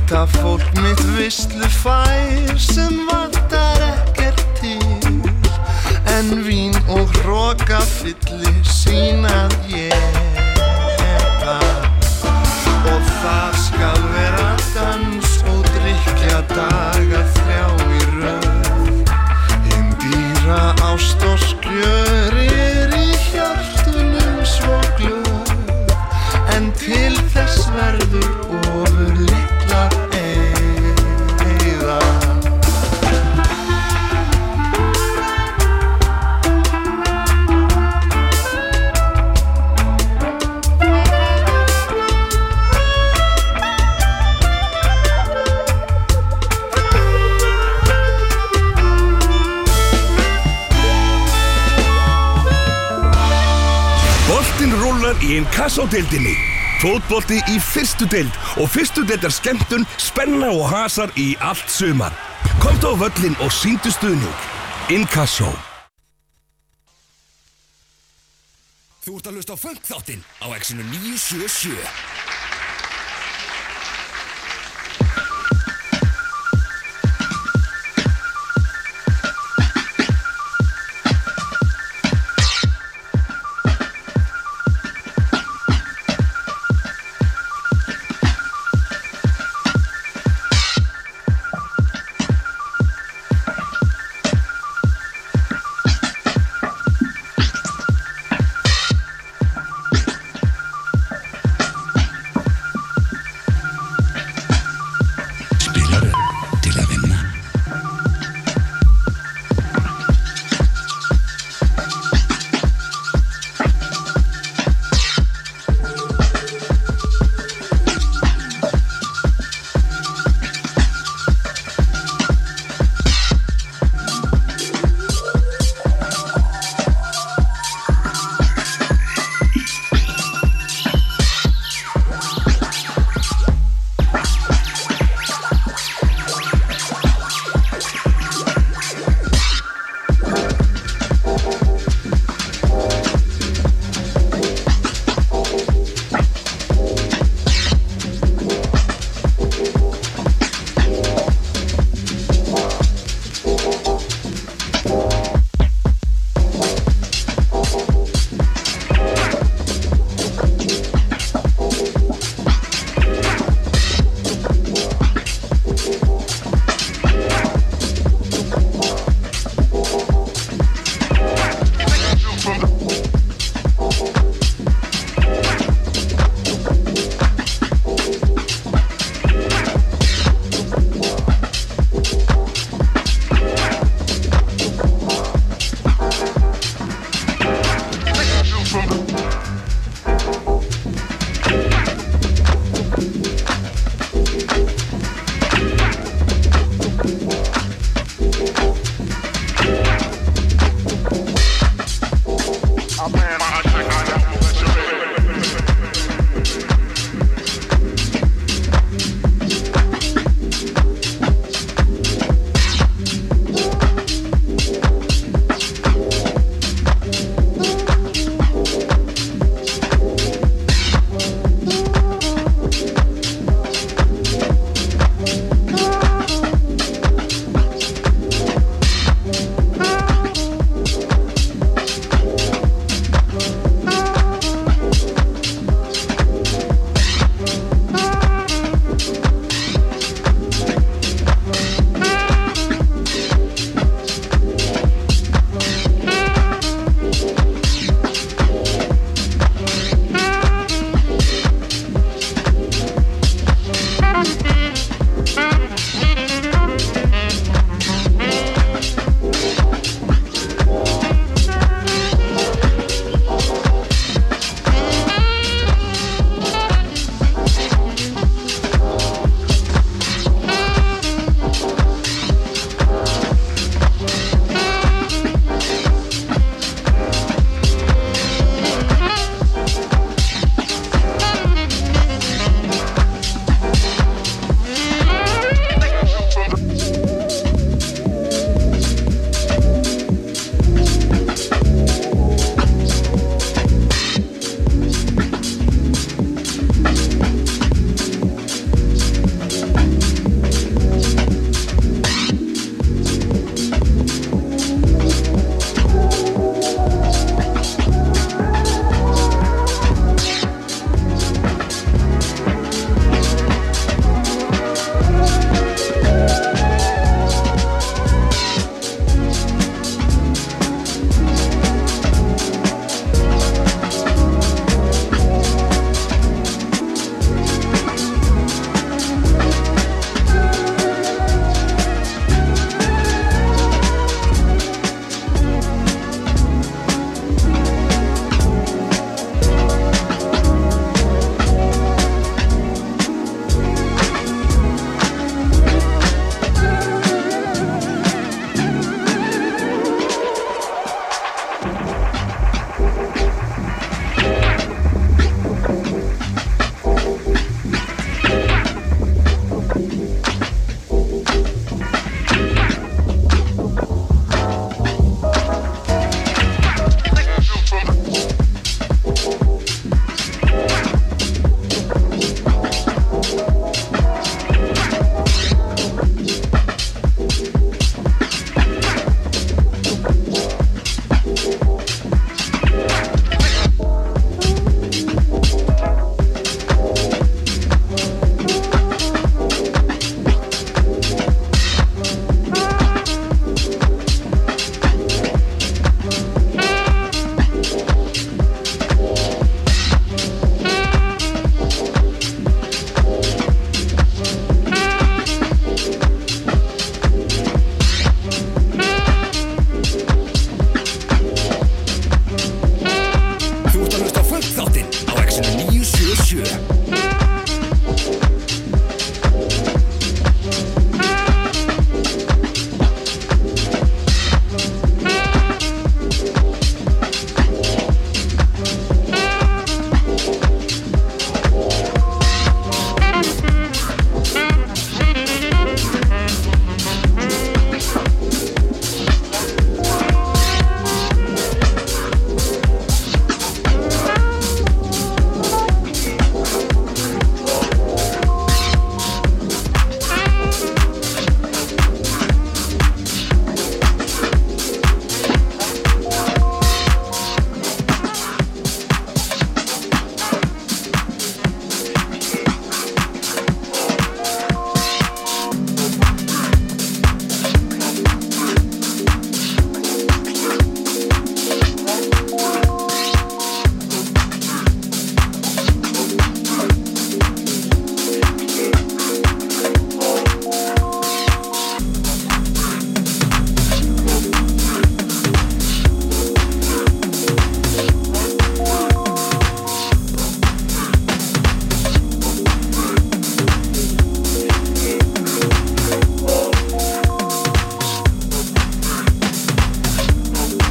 Þetta fólk mitt veislu fær sem vantar ekkert til, en vín og hroka fylli sýnað éta. Og það skal vera dans og drykkja daga 3 í röð. Hinn dýra ást og skjör í hjartunum svo glöð, en til þess verður ofur litla eyða. Boltinn rúllar í Inkasso-deildinni. Fótbolti í fyrstu deild og fyrstu deildar skemmtun, spenna og hasar í allt sumar. Komdu á völlinn og sýndu stuðning. Inkasso. Þú ert að hlusta á Funk-þáttinn á Exinu 977.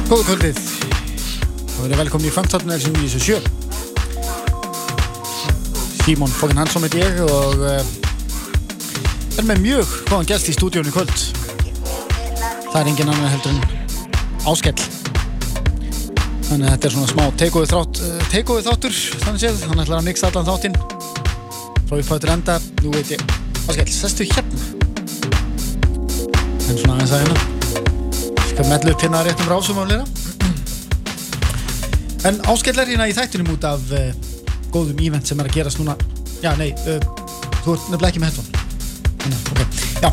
Góða kvöldið og verið velkomin í Funkþáttinn sem 97. Símon Fókin Hansson heit ég og með mjög góðan gest í stúdíónu í kvöld. Það engin annar heldur en Áskell. Þannig að þetta svona smá takeaway þáttur þannig séð. Hann ætlar að mixa allan þáttinn frá upphættur enda. Nú veit ég, Áskell, sestu hérna. En svona aðeins að hérna. Skal mellu upp hérna réttum rásum af lera. En Áskell hérna í þættinum út af góðum event sem að gerast núna. Já, nei, þú ert nefnilega ekki með headphone. Okay. Já.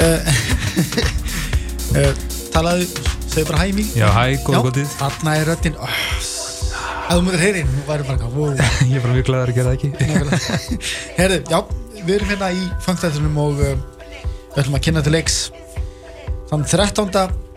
Talaðu, segðu bara hæ í mig. Já, hæ, góða kvöldið. Þarna röddin. Ef þú myndir heyri hún, væri bara wow. Ég er bara mjög glaður að gera það ekki. Herðu, já, við erum hérna í Funkþættinum og við ætlum að kynna til leiks þann 13.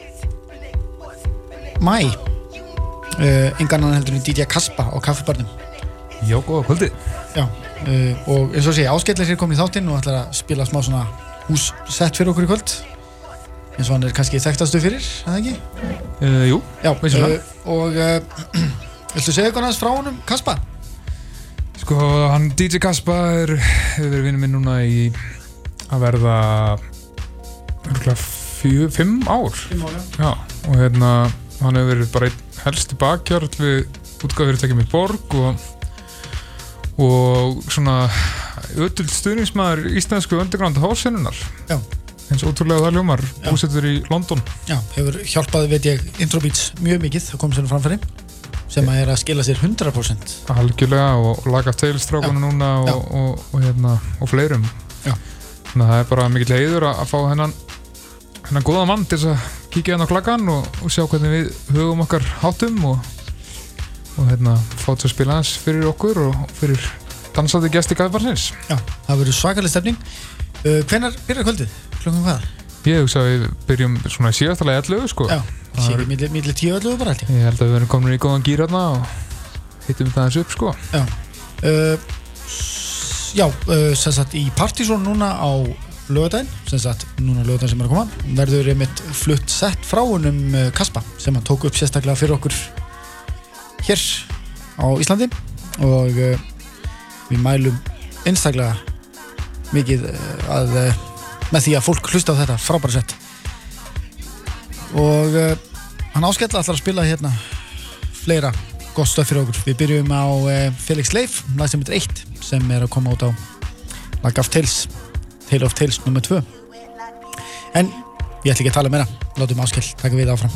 maí. Engan annan heldur en DJ Kaspa á kaffibarnum. Já, góða kvöldið. Já, og eins og sé, Áskell hér komin í þáttinn og ætlar að spila smá svona hússett fyrir okkur í kvöld. Eins og hann kannski þekktastu fyrir, eða ekki? Jú, já, og viltu segja eitthvað aðeins frá honum, Kaspa? Sko, hann DJ Kaspa hefur verið vinur minn núna í að verða 5 ár. 5 ár, já. Og hann hefur verið bara einn helsti bakhjarl við útgáfufyrirtækið mitt Borg og svona ötull stuðningsmaður íslensku underground hársennunar. Já. Eins ótrúlega það ljómar, búsettur í London. Já, hefur hjálpað, veit ég, Introbeats mjög mikið að koma sér framfæri sem að að skila sér 100%. Algjörlega og Lag of Tales strákunum núna og fleirum. Já. Þannig að það bara mikill heiður að fá hennan góða mann til þess að kíkja á klakkan og sjá hvernig við hugum okkar hátum og fá til að spila aðeins fyrir okkur og fyrir dansandi gesti kaffibarsins. Já, það verður svakaleg stefning. Hvenær byrjar kvöldið? Klukkan hvað? Ég hugsa að við byrjum svona í síðastalagi 11, sko. Já, síðan milli 10 og 11 bara held ég. Ég held að við verðum komin í góðan gír og hittum það aðeins upp, sko. Já, sem sagt í Partizón núna á laugardaginn, sem sagt núna laugardaginn sem er að koma, verður einmitt flutt sett frá honum Kaspa sem hann tók upp sérstaklega fyrir okkur hér á Íslandi og við mælum einstaklega mikið með því að fólk hlusta á þetta frábæra sett og hann Áskell ætlar að spila hérna fleira gott stöð fyrir okkur. Við byrjum á Felix Leif, lag sem heitir 1 sem er að koma út á Lag of Tales, Tale of Tales nr. 2 en ég ætla ekki að tala meira, látum Áskell taka við áfram.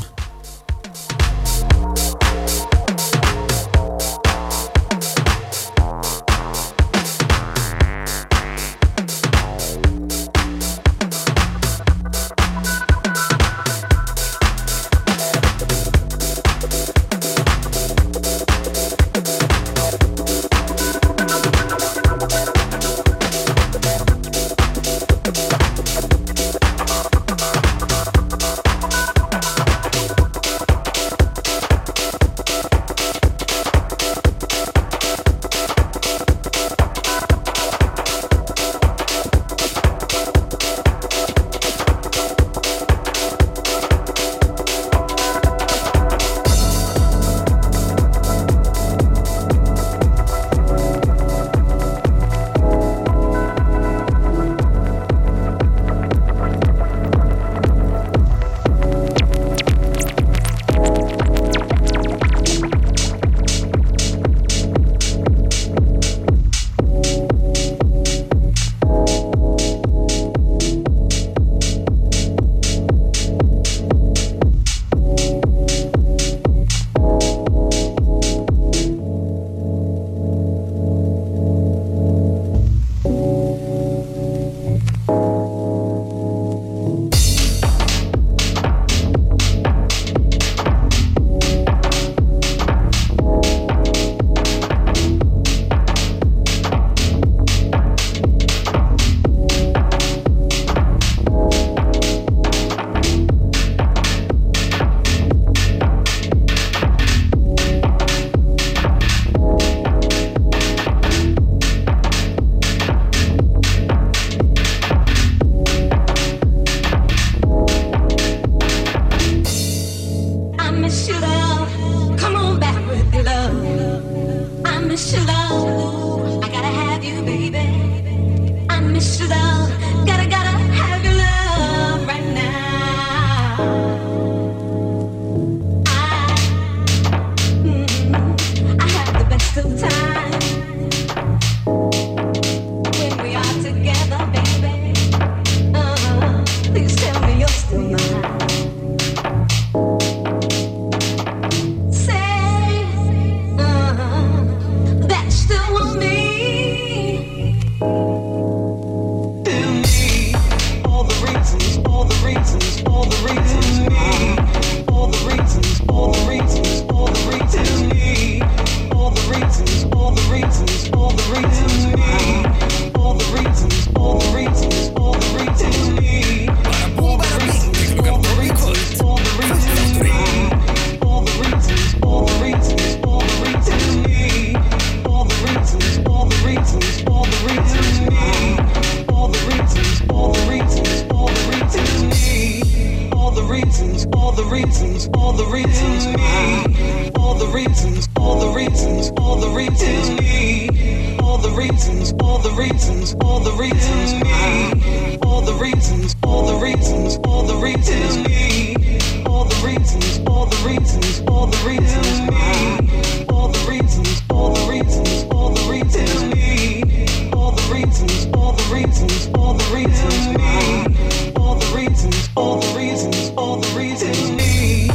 reasons, all the reasons, all the reasons why, all the reasons, all the reasons, all the reasons me, all the reasons, all the reasons, all the reasons why, all the reasons, all the reasons, all the reasons me, all the reasons, all the reasons, all the reasons me, all the reasons, all the reasons, all the reasons me, all the reasons, all the reasons, all the reasons me, all the reasons, all the reasons, all the reasons me.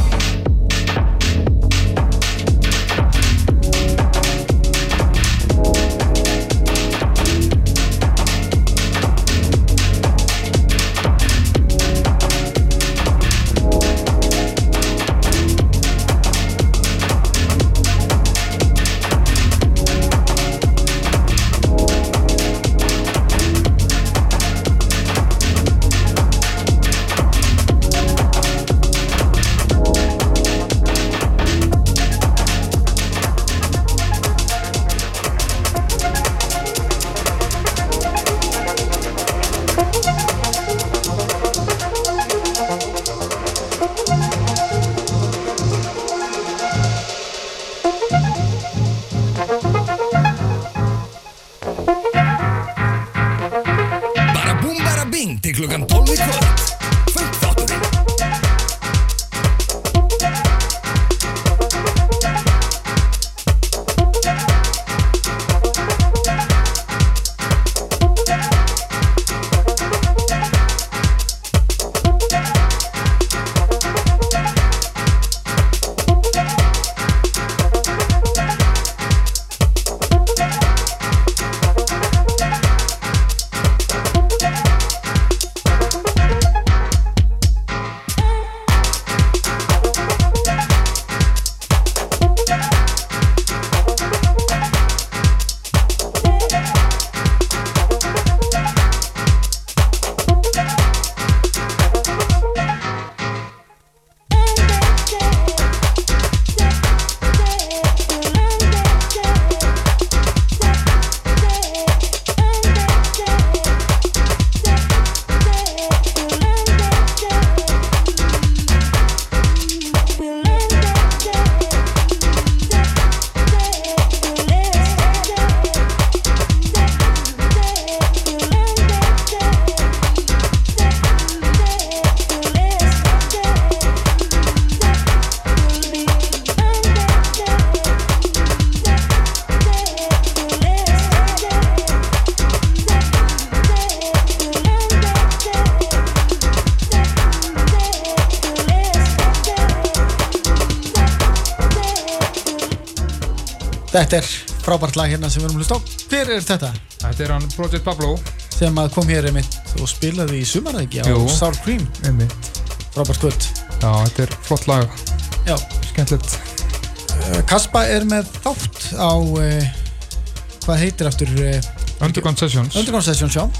Til klukkan 12 í kvöld. Funkþátturinn. Þetta er frábært lag hérna sem við erum að hlusta á. Hver er þetta? Þetta er hann Project Pablo sem að kom hér einmitt og spilaði í sumar ekki á Sour Cream. Einmitt. Frábært kvöld. Já, þetta er flott lag. Já. Skemmtilegt. Kaspa er með þátt á hvað heitir aftur Underground Sessions. Underground Sessions, já.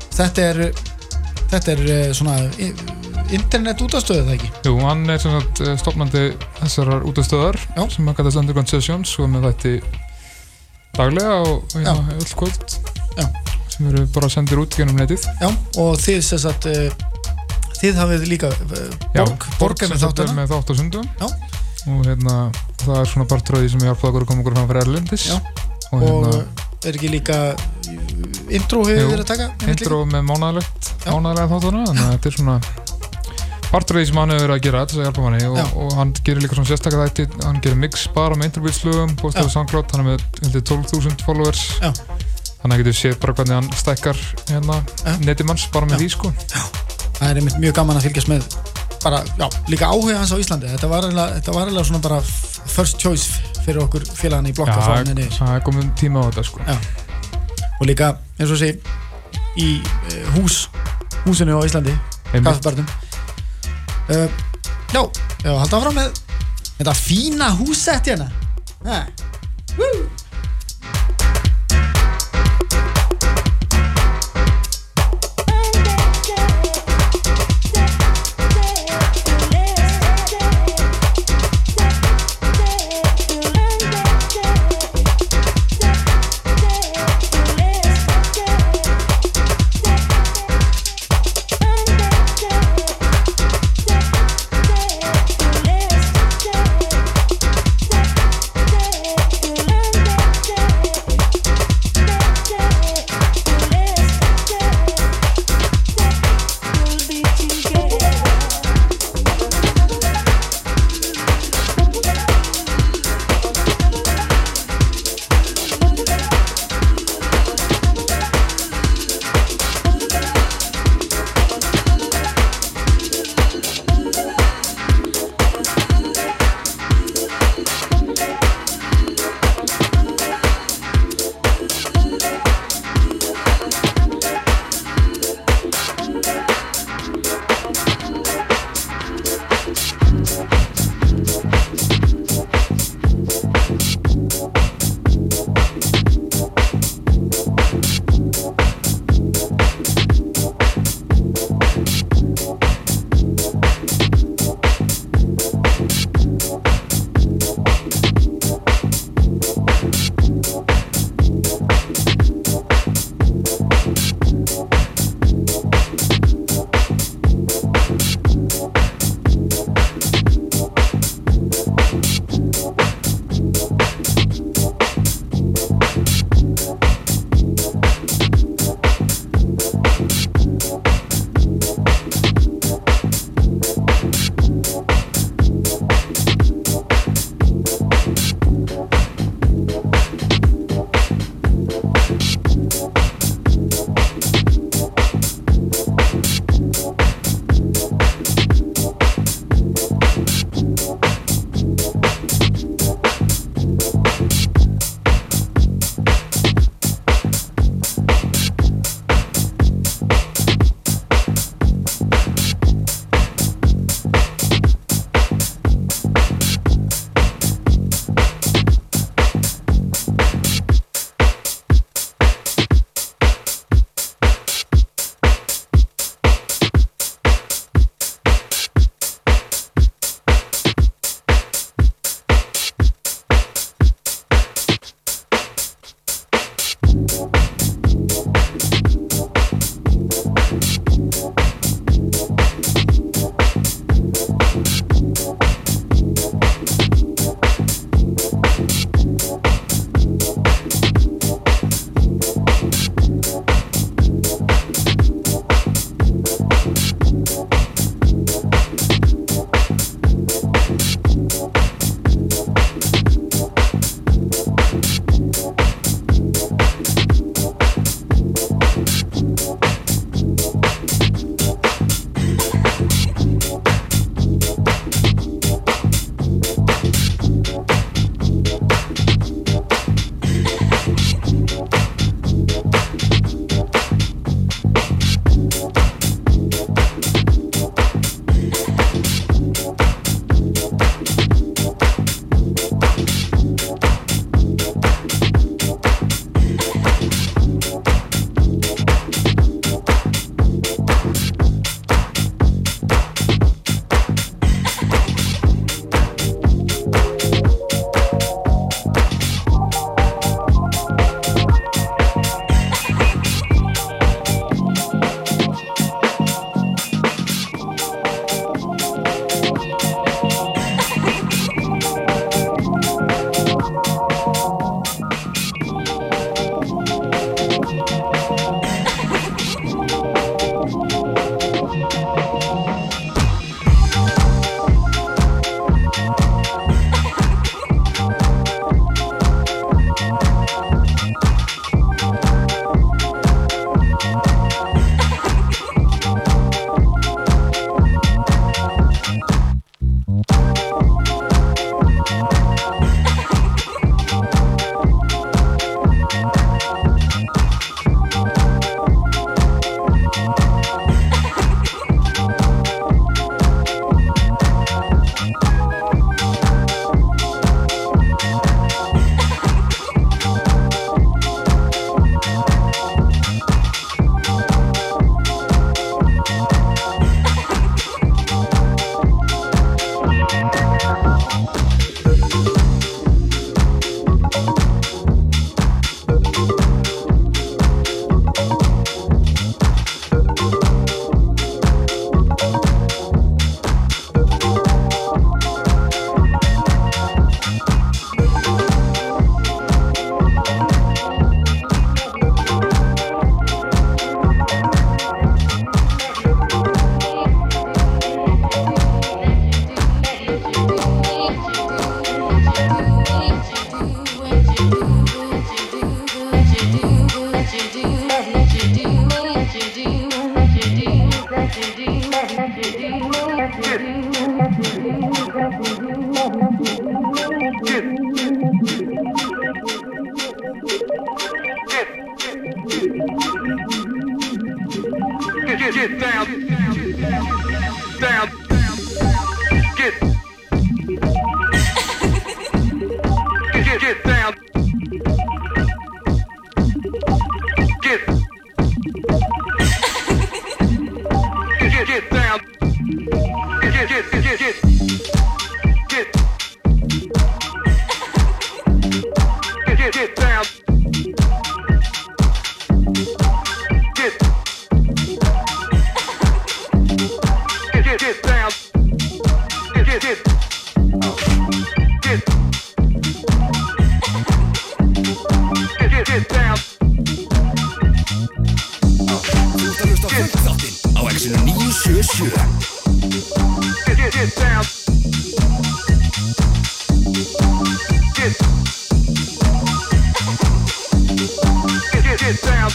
Þetta er svona internet útastöðu, það ekki? Jú, hann er sem sagt stofnandi þessarar útastöðar sem að kallast Underground Sessions og með þætti daglega og öll kvöld sem eru bara sendir út gennum netið. Já, og þið sem sagt þið hafið líka Borg með þáttana. Með þátt á sundum. Já. Og hérna það er svona partur af því sem ég hjálpaði okkur að koma okkur fram fyrir erlendis. Já. Og er ekki líka intro hefur verið að taka? Intro með mánaðarlega þáttana, þannig að þetta er svona partur af því sem hann hefur verið að gera þess að hjálpa manni og hann gerir líka svona sérstaklega þætti, hann gerir mix bara með interbeatslögum, postaði SoundCloud, hann er með 12.000 followers. Já. Þannig að getur séð bara hvernig hann stækkar hérna netimanns bara með því sko. Já. Það er einmitt mjög gaman að fylgjast með bara, líka áhuga hans á Íslandi. Þetta var eiginlega svona bara first choice fyrir okkur félagana í blokka frá henni niður. Það er komin tíma á þetta sko. Já. Og líka, eins og sé, í húsinu á Íslandi, kaffibarnum. Halda áfram með þetta fína húsett hérna. Get down, down, get down, get down, get down. Get down. Get down. Þú ert að hlusta á Funkþáttinn á Exinu 977. Get down. Get down.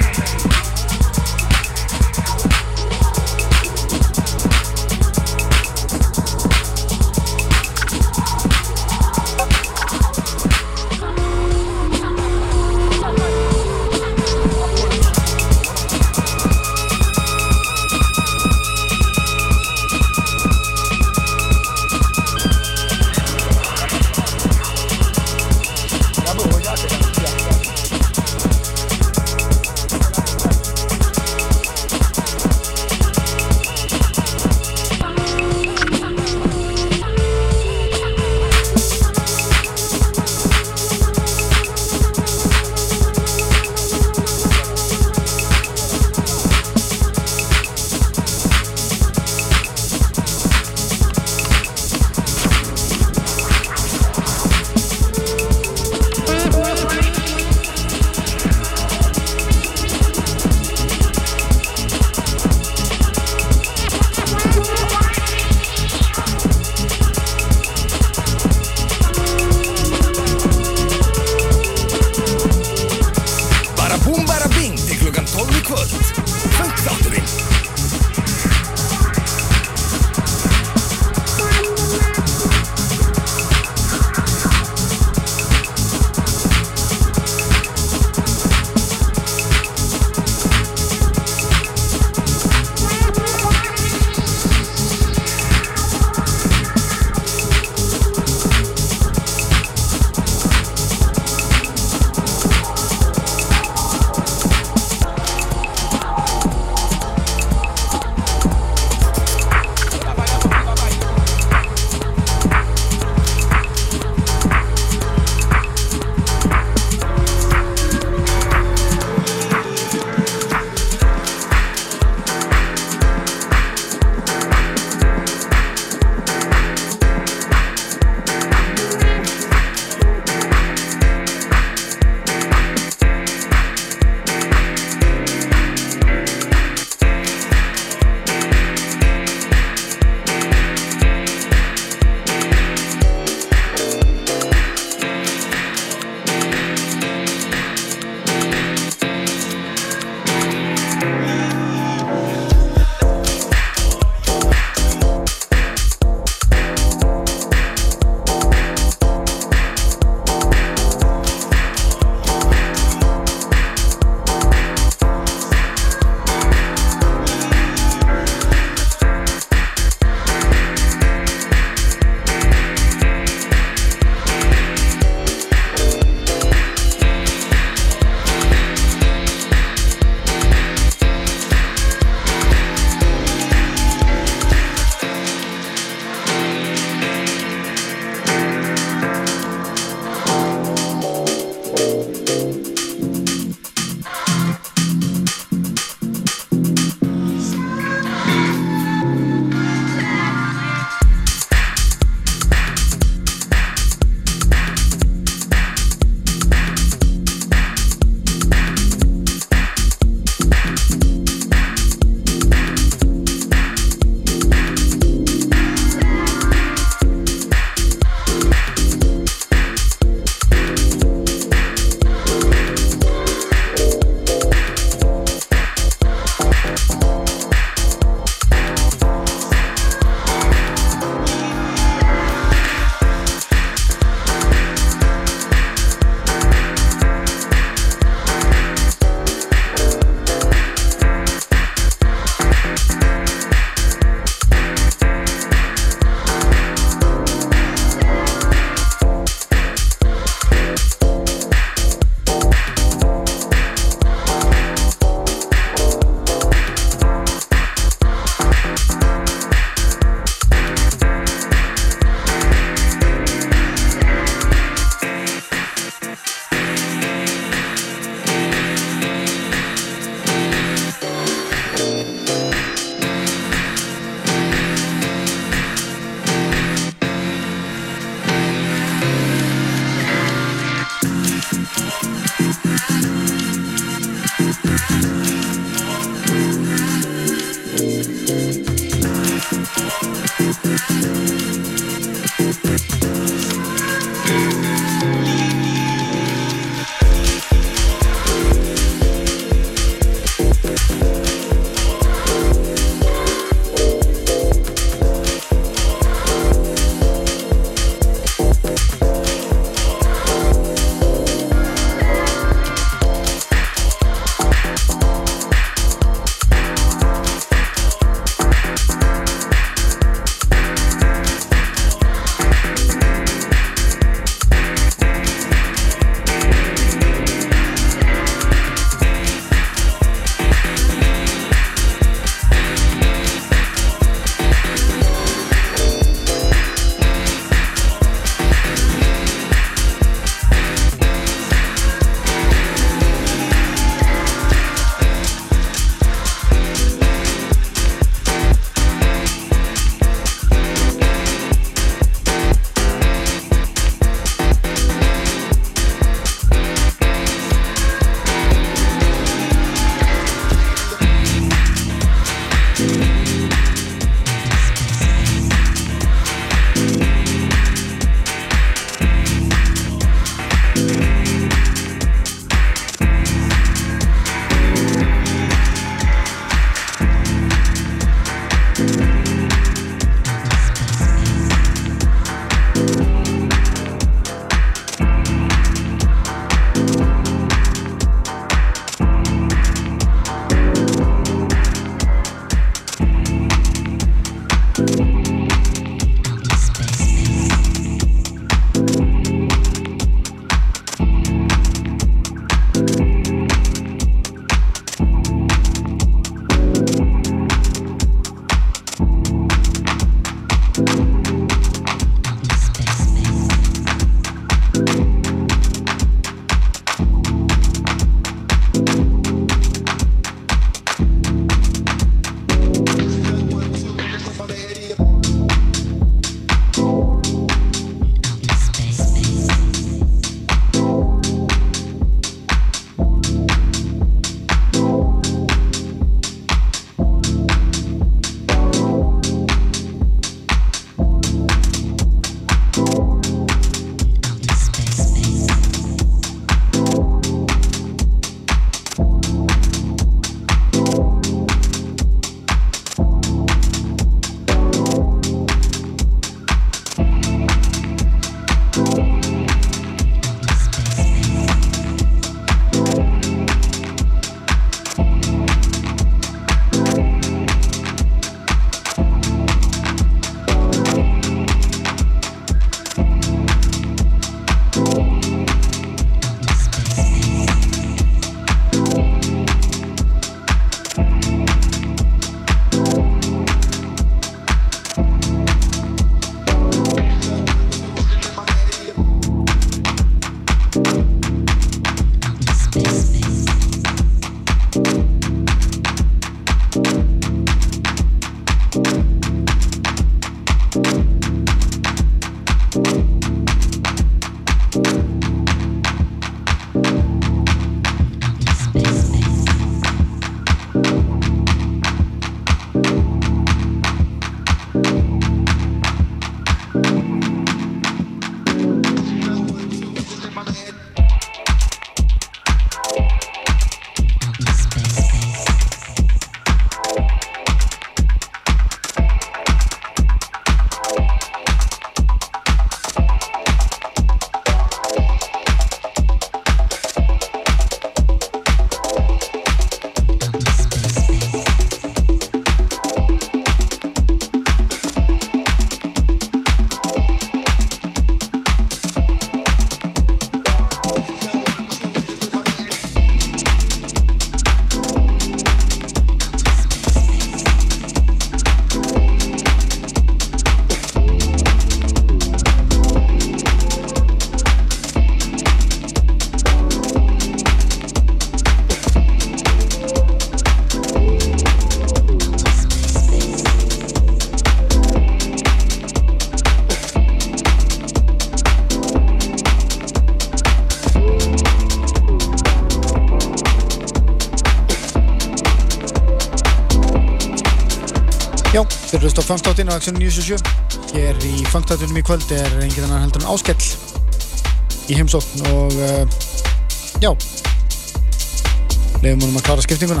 Já, þeir hlusta á Funkþáttinn á Exxon 977. Hér í Funkþáttunum í kvöld engin annar heldur en Áskell í heimsókn og já, leyfum honum að klára skiptinguna.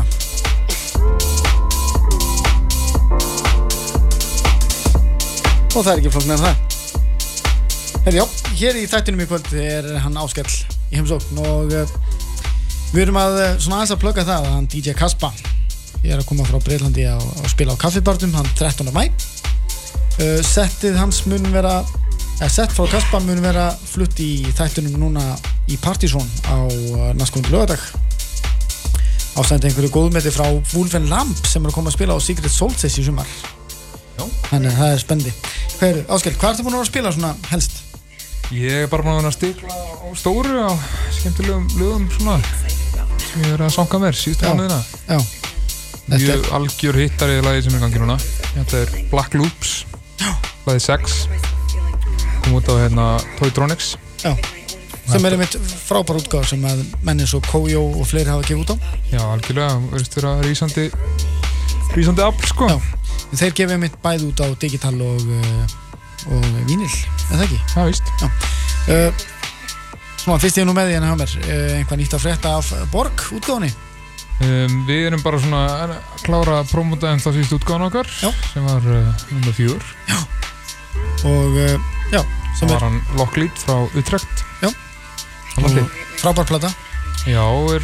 Og það ekki flóknar en það. Herri, já, hér í þættinum í kvöld hann Áskell í heimsókn og við erum að svona aðeins að plugga það að hann DJ Kaspa ég að koma frá Breitlandi að spila á kaffibarnum hann 13. maí. Settið hans mun vera sett frá Kaspa mun vera flutt í þættunum núna í Partizón á næstkomandi laugardag. Ástæðandi einhverju góðmeti frá Wolfen Lamp sem að koma að spila á Secret Solstice í sumar. Já. Þannig það spennandi. Áskell, hvað ertu búin að spila svona helst? Ég bara búin að stikla á stóru á skemmtilegum lögum svona sem ég að sanga mér síðustu mánuðina. Já. Mjög algjör hittari lagi sem gangi núna. Þetta Black Loops. Lagið 6. Kom út á Toytronics. Já. Sem einmitt frábær útgáfa sem að menn eins og Koyo og fleiri hafa gefið út á. Já, algjörlega. Verðist vera rísandi afl, sko. Já. Þeir gefið einmitt bæði út á digital og vínil, eða ekki? Já, víst. Já. Svona, fyrst ég nú með því hérna hjá mér. Einhvað nýtt að frétta af Borg útgáfunni? Við erum bara svona að klára að promóta þá síðust útgáfan okkar. Já. Sem var nummer 4. Já. Og, já. Það var hann Locklead frá Utrecht. Já. Frábær plata. Já,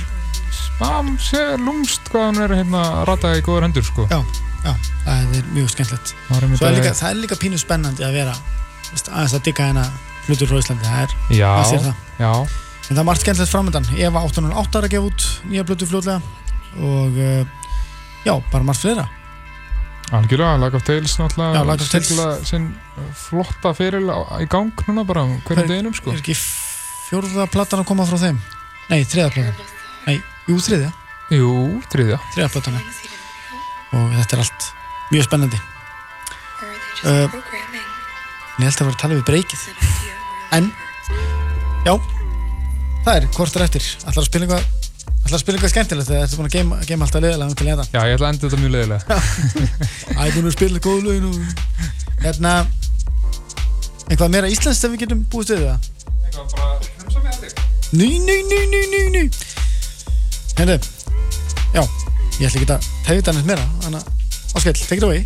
lúmst hvað hann rataði í góðar hendur, sko. Já. Já, það mjög skemmtilegt. Það líka pínu spennandi að vera aðeins að digga hlutur frá Íslandi. Það sér það. Já. En það margt skemmtilegt framöndan. Eva 808 að gefa út nýja plötu fljótlega og já, bara margt fleira. Algjörlega, Lag of Tales náttúrulega. Já, Lag of Tales. Sinn flotta feril í gang núna bara hverjum deginum, sko. Ekki 4. platan að koma frá þeim? Nei, 3. platan. Nei, 3. Jú, 3. 3. platan. Og þetta allt mjög spennandi. Ég held að vera að tala við breykið. En, já, það kortur eftir. Ætlar að spila eitthvað skemmtilegt þegar þetta er búin að geima alltaf leiðilega til þetta. Já, ég ætla að enda þetta mjög leiðilega. Ég er búin að spila góð lögin og eitthvað meira íslenskt sem við getum búist við það? Eitthvað bara hlumsa með þetta. Nei. Herðu, já. Ég ætla ekki að tefja þetta neitt meira, þannig að Áskell, take it away.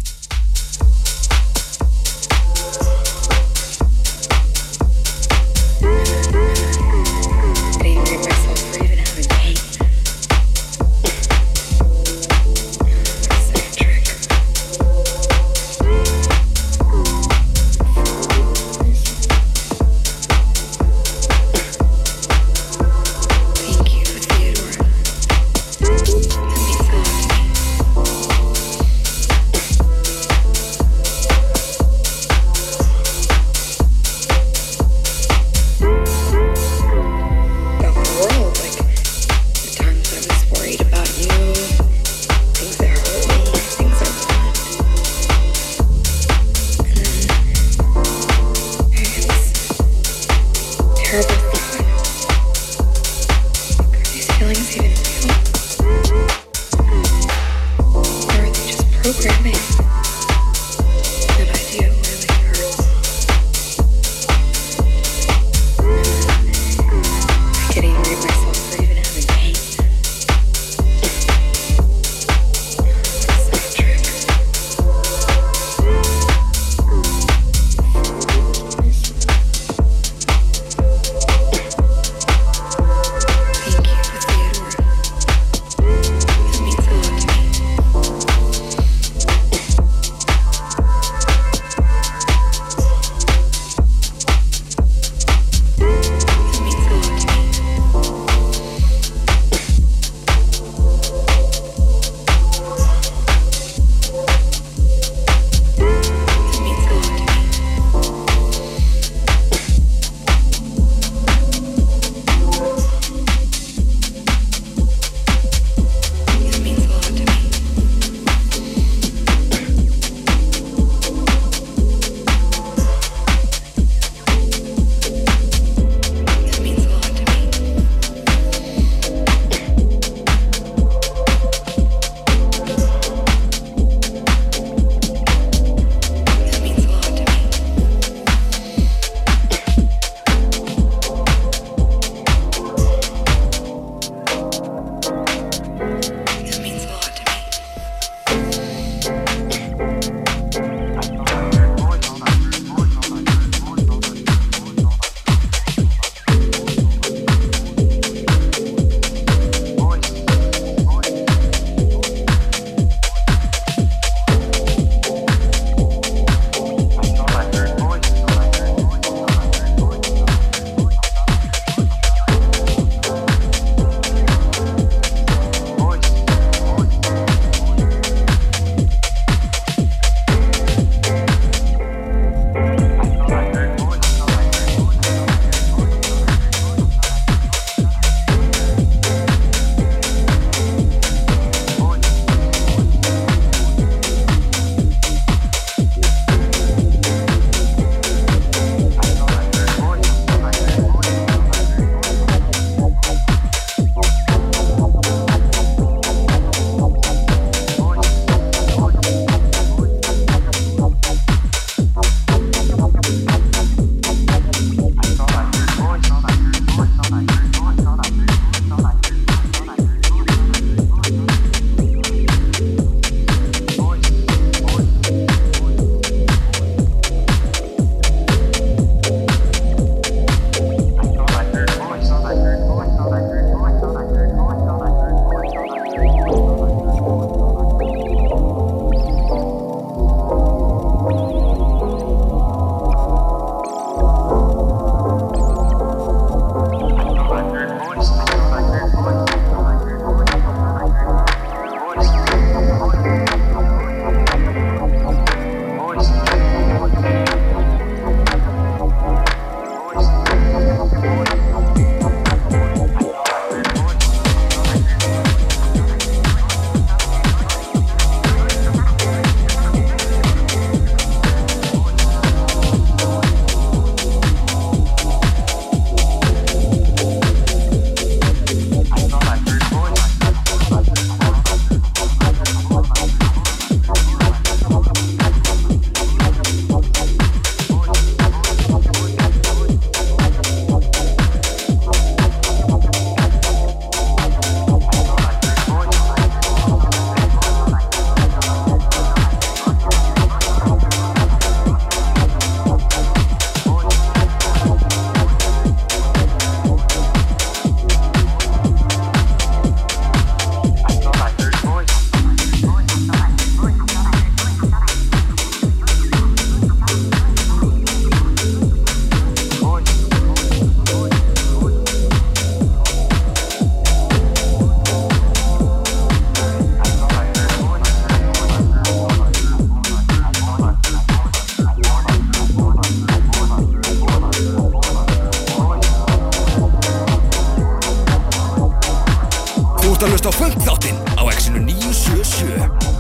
ert að hlusta á Funk þáttinn á Exinu 977.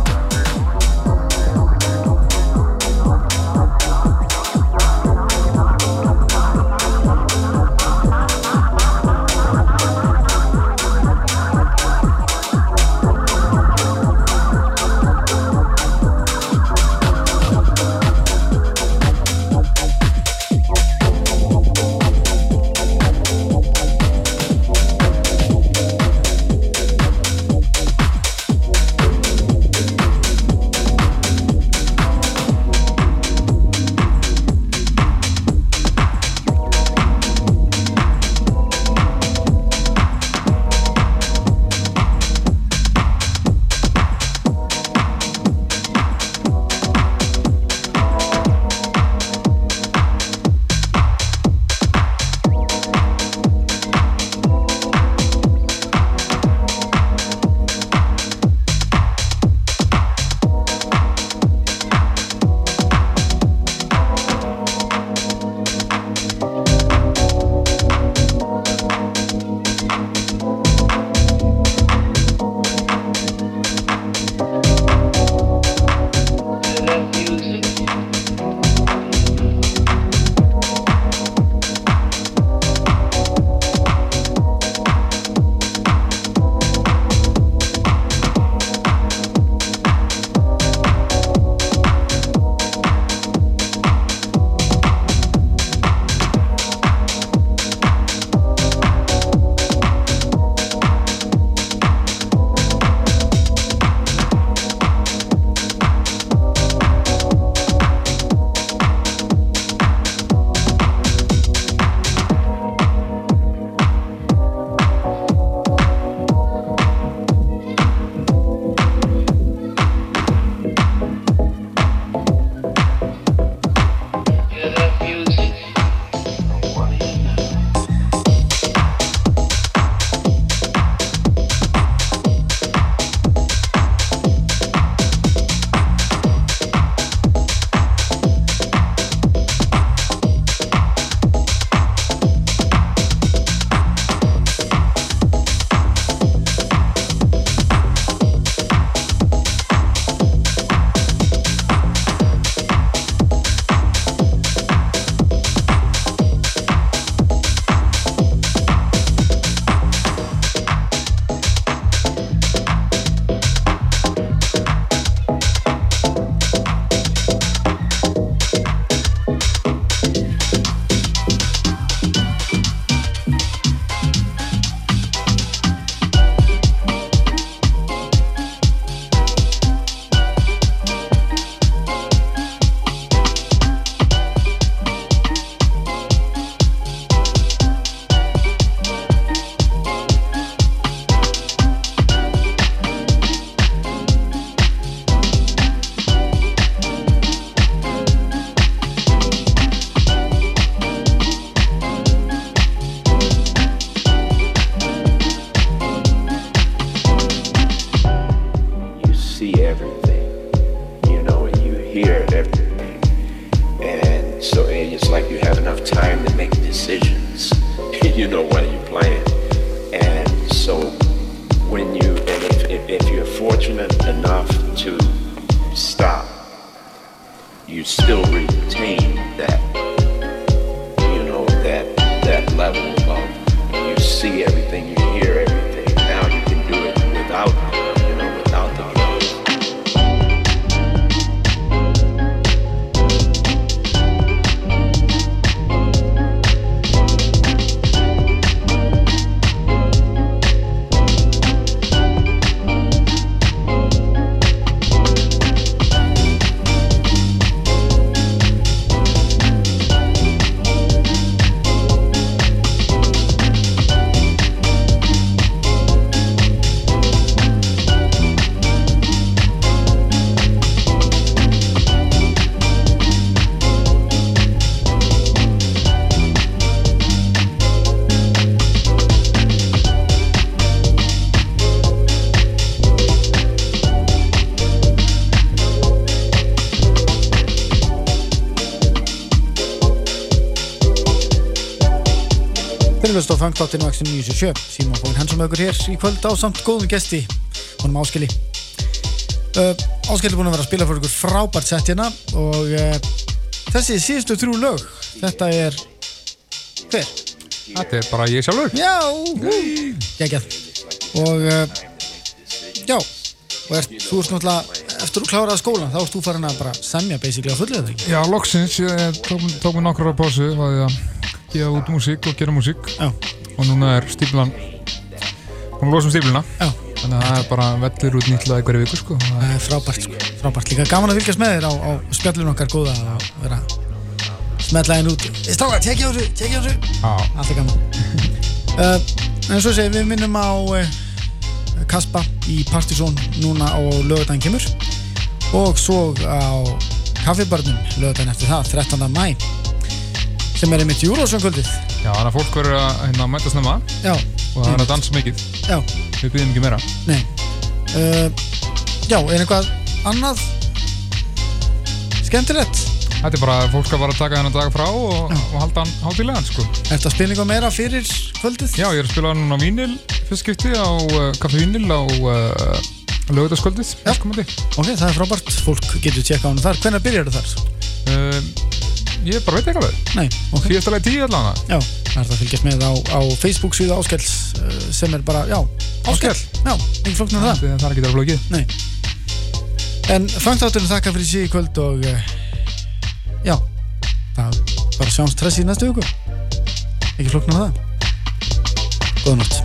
hlust á fangtáttinn á Exxon 977. Símon Bóin Hansson með okkur hér í kvöld á samt góðum gesti, honum Áskeli. Áskeli er búinn að vera að spila fyrir okkur frábært sett hérna og þessi síðustu 3 lög, þetta er hver? Þetta er bara ég sjálfur. Já, geggjað. Og já, og þú ert náttúrulega, eftir að kláraði skólan, þá ert þú farin að bara semja basically á fullu, eða ekki? Já, loksins, ég tók mér nokkrar pásu, var ég að gefa út músík og gera músík. Já. Og núna er stíflan, hún losum stífluna. Já. Þannig að það er bara vellir út nýtt lag hverju viku, sko. Það er frábært, sko. Frábært. Líka gaman að fylgjast með þér á spjallinu okkar góða og vera smetla henn út. Strákar, tekja á þessu. Já. Allt er gaman. En svo segir við minnum á Kaspa í Partizón núna á laugardaginn kemur og svo á Kaffibarnum laugardaginn eftir það, 13. maí sem er einmitt Eurovision-kvöldið. Já, þannig að fólk verður að mæta snemma. Já. Og það er að dansa mikið. Já. Við byggjum ekki meira. Nei. Já, er eitthvað annað skemmtilegt? Þetta er bara að fólk að bara taka þennan dag frá og halda hann hátíðlegan, sko. Ertu að spila eitthvað meira fyrir kvöldið? Já, ég er að spila núna á Vínil fyrst skipti á Kaffi Vínil á laugardagskvöldið. Já. Ok, það er frábært. Fólk getur tjekka á hann þar. Hvenær byrjar þar? Ég bara veit ekki alveg. Nei, ok. Síðasta lagi 10 allavega. Já, það er það að fylgjast með á Facebook síðu Áskells sem er bara, já, Áskell. Já, ekki flóknar það. Það er ekki það flókið. Nei. En fangþátturinn þakka fyrir sig í kvöld og já, það bara sjáumst stress í næstu viku. Ekki flóknar það. Góða nótt.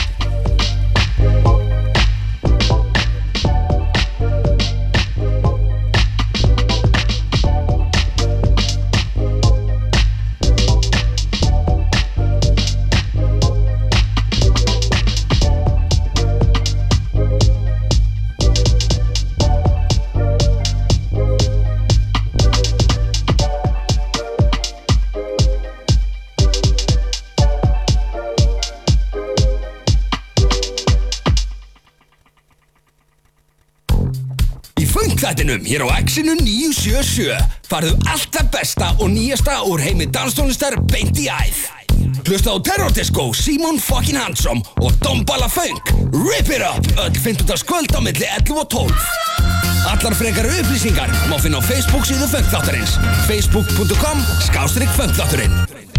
Þættinum hér á Exxonu 977 farðu allt það besta og nýjasta úr heimi danstónlistar beint í æð. Hlusta á Terror Disco, Símon fucking Hansson og Dombala Funk. Rip it up, öll 15. kvöld á milli 11 og 12. Allar frekari upplýsingar má finna á Facebook síðu Funkþáttarins. facebook.com/Funkþátturinn.